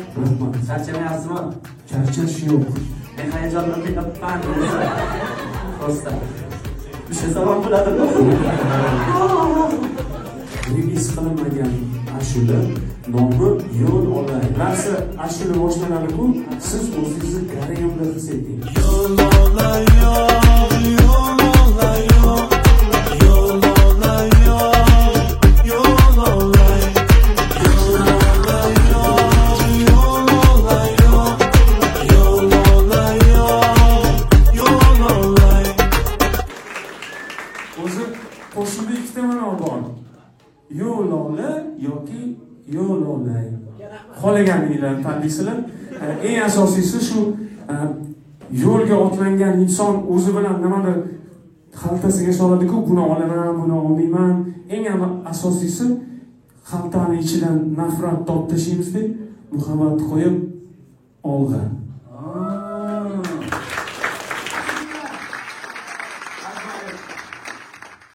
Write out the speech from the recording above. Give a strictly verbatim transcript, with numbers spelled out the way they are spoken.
Rahmat. Charchamayapsizmi? Charchash yo'q. Men hayajondan ketyapman. Prosta. O'sha sabab bo'ladimi? His qilinmagan ashula nomi yo'l olay. Narsa ashula boshlanadi-ku, siz o'zingizni garayonda his eting. Yo'l olay, yo'l olay, yo'l olay, yo'l olay. O'zi qo'shimda ikkita ma'no bor. Yo'l olay yoki yo'l olay. Qolganinglarni tanlaysizlar. Eng asosiysi shu yo'lga otlangan inson o'zi bilan nimadir xaltasiga soladi-ku, buni olaman, buni olmayman. Eng asosiysi xaltani ichidan nafrat topib tashlaymiz-da, muhabbat qo'yib olg'a.